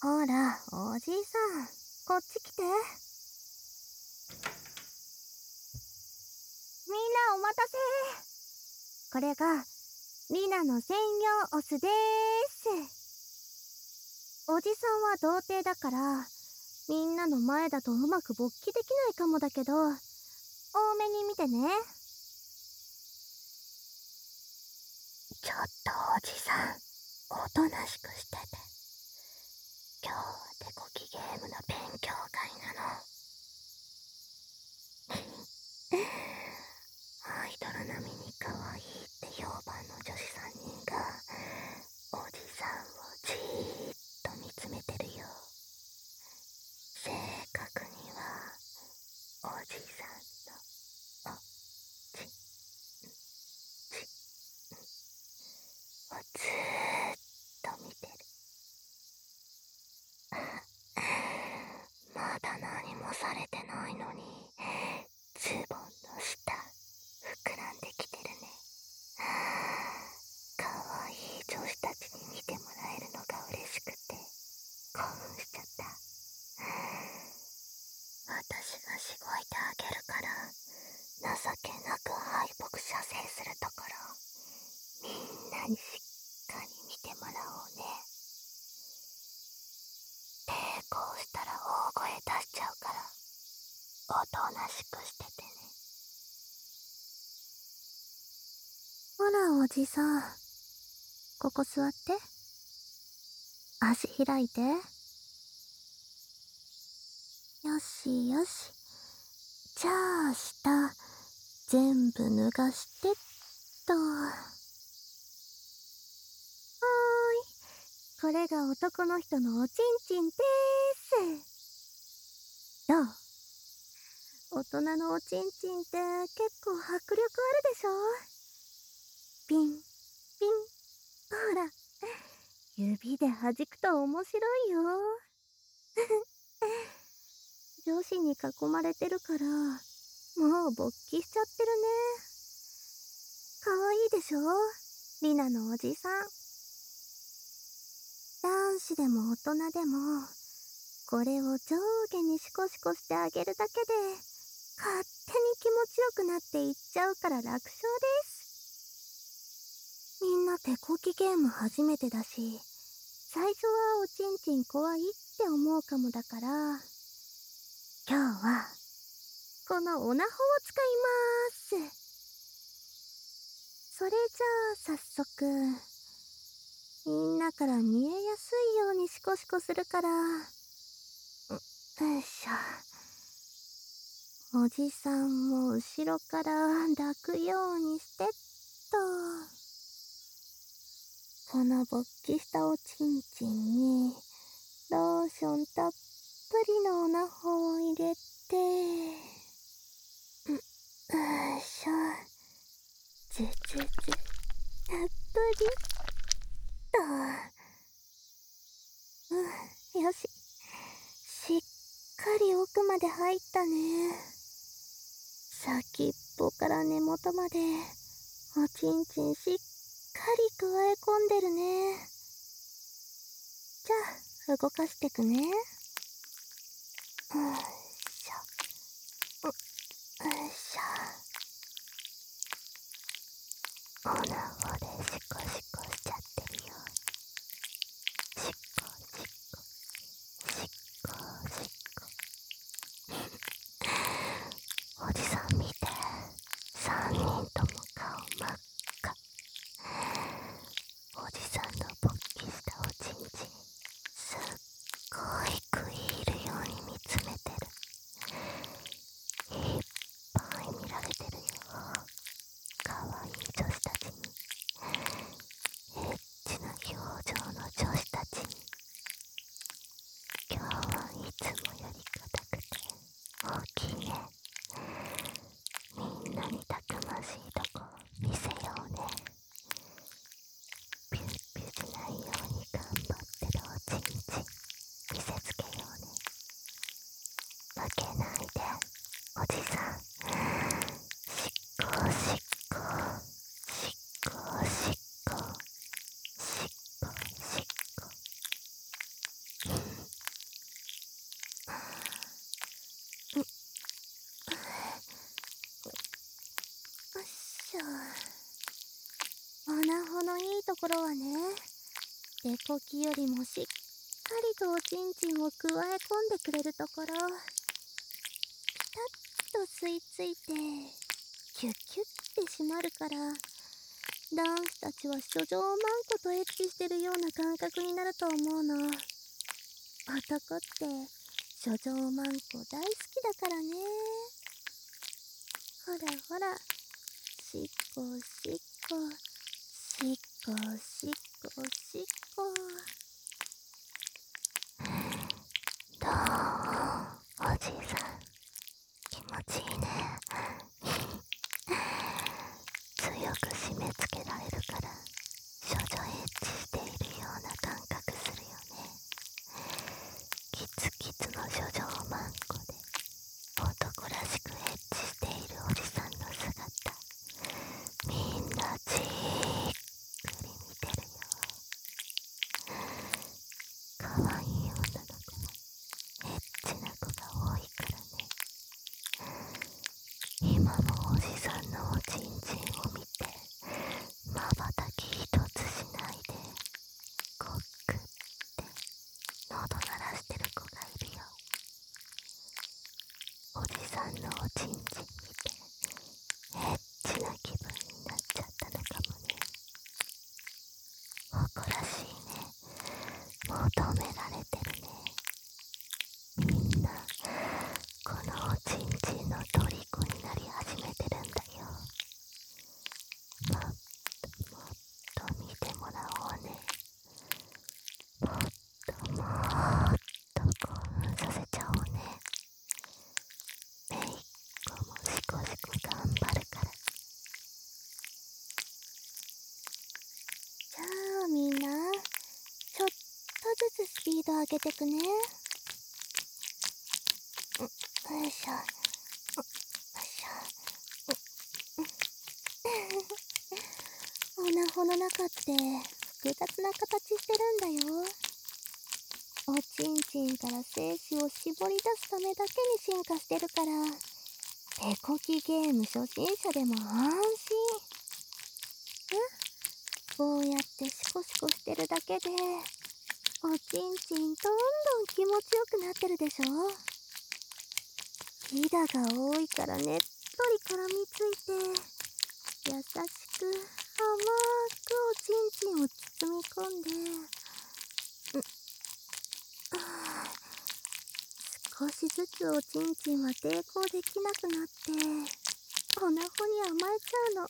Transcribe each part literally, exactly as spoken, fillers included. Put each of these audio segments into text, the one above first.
ほら、おじいさん、こっち来て。みんなお待たせ。これが、リナの専用お酢でーす。おじさんは童貞だから、みんなの前だとうまく勃起できないかもだけど、多めに見てね。ちょっとおじさん、おとなしくしてて。今日は手こきゲームの勉強会なの。アイドル並みに可愛いって評判の女子さんにんがおじさんをじーっと見つめてるよ。正確にはおじさんのおちちをずーっと見てる。まだ何もされてないのにズボンの下膨らんできてるね。かわいい女子たちに見てもらえるのが嬉しくて興奮しちゃった。私がしごいてあげるから情けなく敗北射精するところみんなにしっかり見てもらおうね。抵抗したら大声出しちゃうからおとなしくしててね。ほらおじさん、ここ座って。足開いて。よしよし。じゃあ下全部脱がしてっと。はーい、これが男の人のおちんちんでーす。どう？大人のおちんちんって結構迫力あるでしょ？ピンピン。ほら、指で弾くと面白いよ。女子に囲まれてるからもう勃起しちゃってるね。かわいいでしょ、リナのおじさん。男子でも大人でもこれを上下にシコシコしてあげるだけで勝手に気持ちよくなっていっちゃうから楽勝です。みんな手こきゲーム初めてだし、最初はおちんちん怖いって思うかもだから、今日はこのオナホを使いまーす。それじゃあ早速みんなから見えやすいようにシコシコするから、よいしょ。おじさんも後ろから抱くようにしてっと。この勃起したおちんちんにローションたっぷりのオナホを入れて、よいしょ。ずずずたっぷりっと。うん、よし。しっかり奥まで入ったね。先っぽから根元までおちんちんしっかり加え込んでるね。じゃあ動かしてくね。よいしょ。よいしょ。オナホでシコシコしちゃってるよ。シコシコシコシコ。おじさん見て、三人とも顔真っ赤。おじさんの勃起したおちんちんすっごい食い入るように見つめてる。いっぱい見られてるよ。かわいい女子たちにしょ。オナホのいいところはね、デコキよりもしっかりとおちんちんをくわえ込んでくれるところ、ピタッと吸い付いてキュッキュッて締まるから、男子たちは処女マンコとエッチしてるような感覚になると思うの。男って処女マンコ大好きだからね。ほらほら、しっこしっこしっこしっこしっこ。どう？おじいさん、気持ちいいね。強く締め付けられるから処女エッチしているような感覚するよね。キツキツの処女マンコで男らしくエッチしているおじさんの姿、みんなじーっくり見てるよ。かわいい女の子はエッチな子が多いからね。今もおじさんのおちんちんを見てまばたき一つしないでコックって喉鳴らしてる子がいるよ。おじさんのおちんちん見てエッチな気分になっちゃったのかもね。誇らしいね。求められてるね。みんなこのおちんちんの虜になり始めてるんだよ。もっともっと見てもらおうね。もっともっと興奮させちゃおうね。めいっ子もしこしこ頑張るから。じゃあみんな、ちょっとずつスピード上げてくね。よいしょ。よいしょ。オナホの中って複雑な形してるんだよ。おちんちんから精子を絞り出すためだけに進化してるから、手こきゲーム初心者でも安心。こうやってシコシコしてるだけでおちんちんどんどん気持ちよくなってるでしょ。ヒダが多いからねっとり絡みついて優しく甘くおちんちんを包み込んで、うあ少しずつおちんちんは抵抗できなくなってオナホに甘えちゃうの。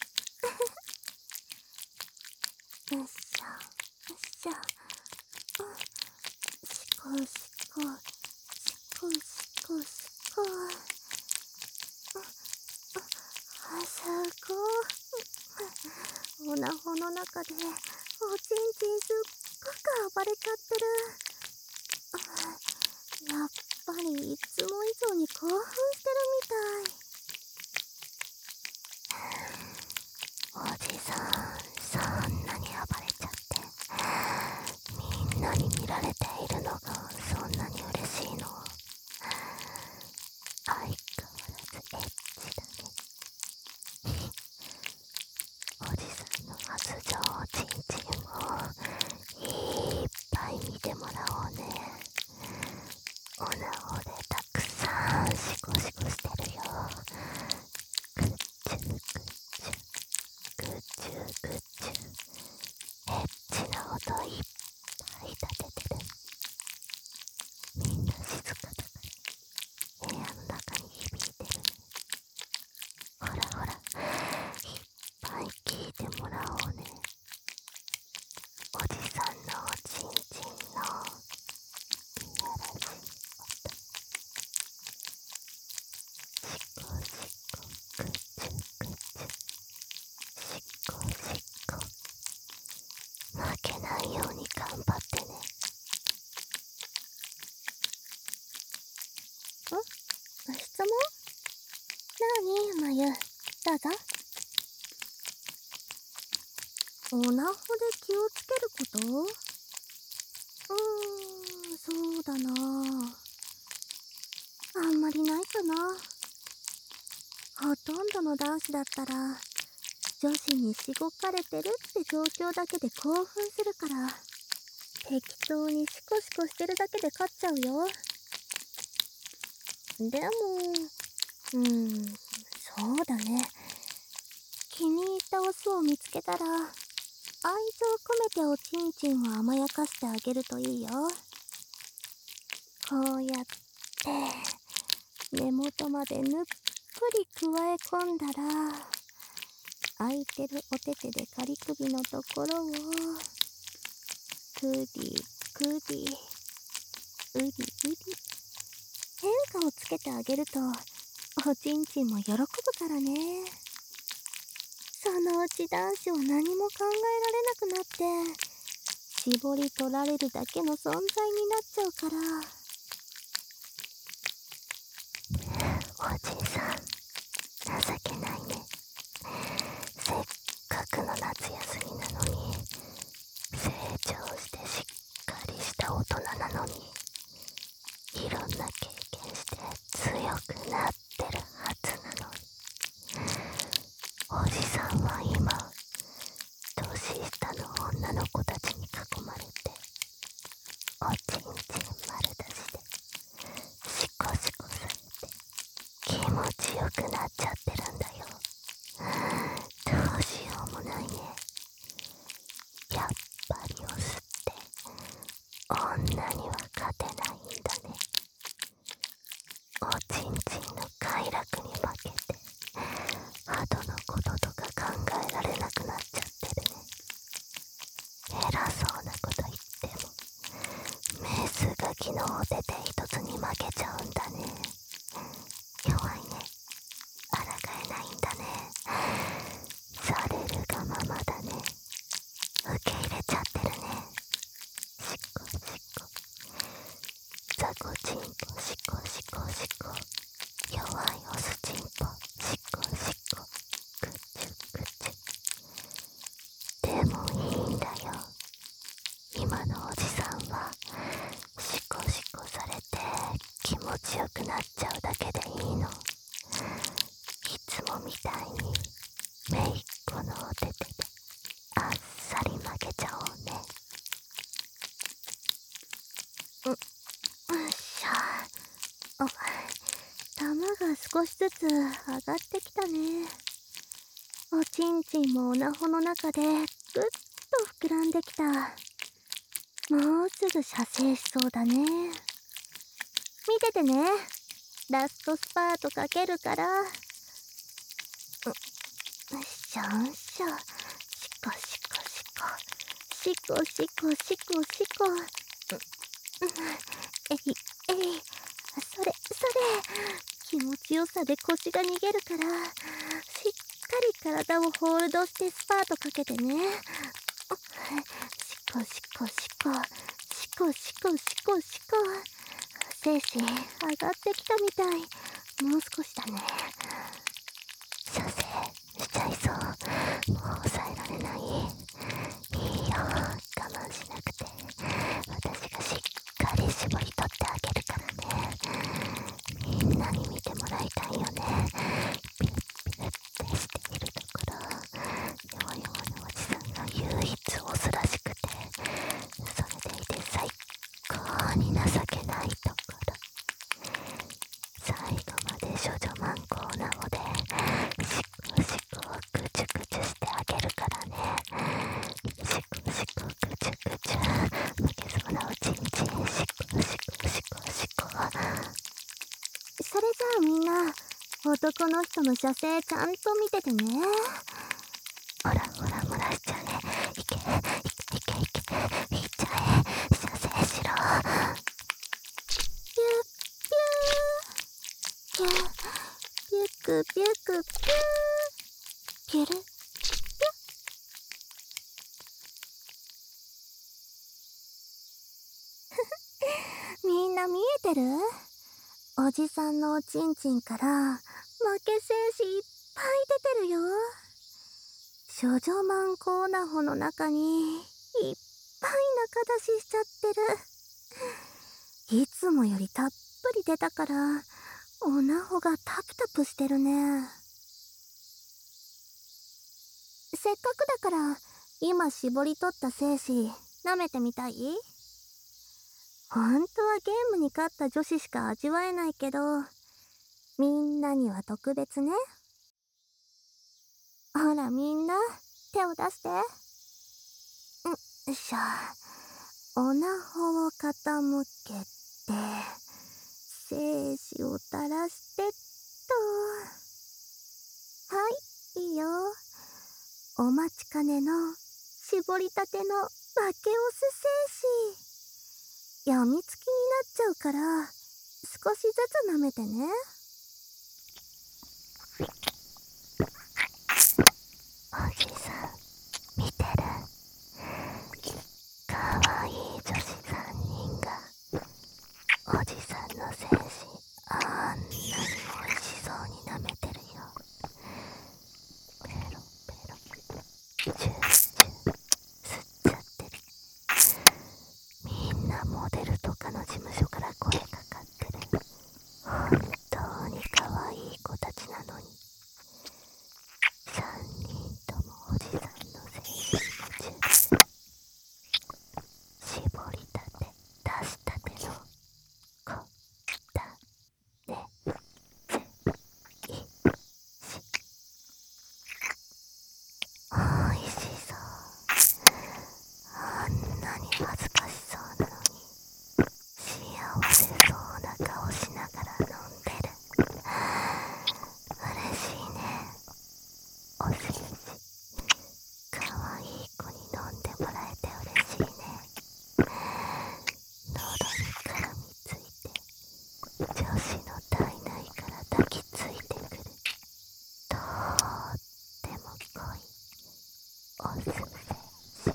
よっしょよっしょ、しこしこしこしこしこ、あそこオナホの中でおちんちんすっごく暴れちゃってる。やっぱりいつも以上に興奮してるみたい。おじさん、そんなに暴れちゃってみんなに見られているのがそんなに嬉しいの？相変わらずエッチだね。おじさんの発情おちんちんをいっぱい見てもらおうね。おなほでたくさんシコシコしてるよ。ぐっちゅぐっちゅぐっちゅぐっちゅエッチな音いっぱい立ててる。みんな静かだから部屋の中に響いてるね。ほらほら、いっぱい聞いてもらおうね。おじさんのおちんちんのいやらしい音。しこしこぐっちゅぐっちゅしこしこ、負けないように頑張ってね。ん？質問？なに、まゆ。どうぞ。オナホで気をつけること？うーん、そうだな。あんまりないかな。ほとんどの男子だったら、 女子にしごかれてるって状況だけで興奮するから、適当にシコシコしてるだけで勝っちゃうよ。でも、うーん、そうだね。気に入ったオスを見つけたら、愛情込めておちんちんを甘やかしてあげるといいよ。こうやって、根元までぬっぷり加え込んだら、空いてるお手手で仮首のところを、くりくり、うりうり、変化をつけてあげると、おちんちんも喜ぶからね。そのうち男子は何も考えられなくなって、絞り取られるだけの存在になっちゃうから。 おじいさん、情けないね。せっかくの夏休みなのに、成長してしっかりした大人なのに、いろんな経験して強くなってるはずなのに、おじさんは今、年下の女の子たちに囲まれて、おちんちん丸出しで、シコシコされて、気持ちよくなっちゃってるんだよ。どうしようもないね。やっぱりオスって女には勝てないんだね。おちんちんの快楽に負けて後のこととか考えられなくなっちゃってるね。偉そうなこと言ってもメスガキのお手手一つに負けちゃうんだね。弱いね。抗えないんだね。されるがままだね。受け入れちゃってるね。しこしこ。ザコチンポしこしこしこ。弱いオスチンポしこしこ。ぐちゅぐちゅ。でもいいんだよ。今のおじさんはシコシコされて気持ちよくなっちゃうだけでいいの。いつもみたいにめいっ子のお手手であっさり負けちゃおうね。 う、よっしゃ。あ、玉が少しずつ上がってきたね。おちんちんもおなほの中でぐっと膨らんできた。もうすぐ射精しそうだね。見ててね。ラストスパートかけるから。う、しょんしょ。しこしこしこ。しこしこしこしこ。えい、えい。それ、それ。気持ちよさで腰が逃げるから、しっかり体をホールドしてスパートかけてね。しこしこしこ。しこしこしこしこ。精子上がってきたみたい。もう少しだね。 射精しちゃいそう。もう抑えられない。いいよ、我慢しなくて。私がしっかり絞り取ってあげるからね。みんなに見てもらいたいよね。ピュッピュッってしているところ。弱々のおじさんが唯一オスらしくて、それでいて最高に情けないところ。最後まで処女マンコーなのでシコシコぐちゅぐちゅしてあげるからね。シコシコぐちゅぐちゅ負けそうなおちんちんシコシコシコシコ。 それじゃあみんな、男の人の射精ちゃんと見ててね。 ほらほら漏らしちゃうね。いけいけいけいけいっちゃえ。射精しろ。 ピュッピュー。ピュッピュックピュックピュー。ピュルピュッ。みんな見えてる？おじさんのおちんちんから負け精子いっぱい出てるよ。処女マンコーナホの中にいっぱい中出ししちゃってる。いつもよりたっぷり出たからおなほがタプタプしてるね。 せっかくだから今絞り取った精子舐めてみたい？本当はゲームに勝った女子しか味わえないけど、みんなには特別ね。ほらみんな、手を出して。んしょ。おなほを傾けて、精子を垂らしてっと。はい、いいよ。お待ちかねの絞りたての負けオス精子。やみつきになっちゃうから、少しずつ舐めてね。 おじさん見てる？かわいい女子さんにんがおじさんの精子あんなにおいしそうに舐めてるよ。ペロペロチューチュー吸っちゃってる。みんなモデルとかの事務所から声かかってる。本当にかわいい子たちなのに、さんにんともおじさんの精子に夢中。絞りたて出したてのこだねぜいし。おいしそう。あんなに恥ずかしそうなのに幸せそうな顔しながら飲んでる。嬉しいね。おせじかわいい子に飲んでもらえて嬉しいね。喉に絡みついて女子の体内から抱きついてくるとっても濃いオス精子。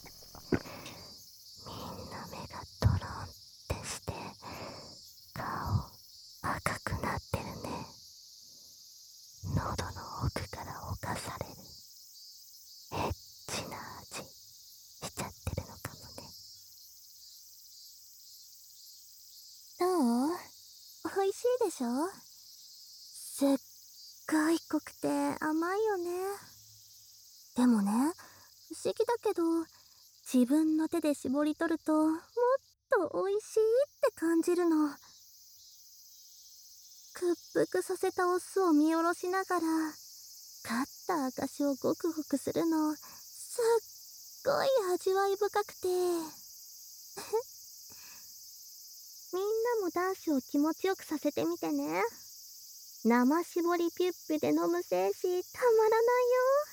みんな目がトロンってして顔赤くなってるね。喉の奥から侵されるエッチな味しちゃってるのかもね。 どう？美味しいでしょ？すっごい濃くて甘いよね。でもね、不思議だけど、自分の手で絞り取るともっと美味しいって感じるの。屈服させたオスを見下ろしながら、勝った証をゴクゴクするの、すっごい味わい深くて。みんなも男子を気持ちよくさせてみてね。生絞りピュッピュで飲む精子たまらないよ。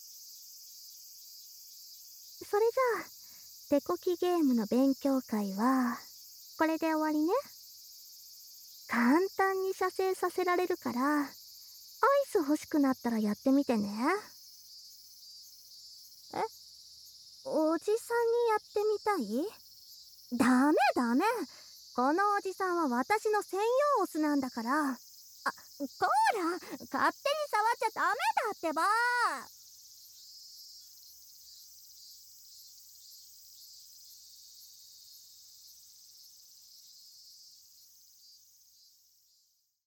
それじゃあ、手こきゲームの勉強会はこれで終わりね。簡単に射精させられるから、アイス欲しくなったらやってみてね。え、おじさんにやってみたい？ダメダメ。このおじさんは私の専用オスなんだから。あ、こーら、勝手に触っちゃダメだってば。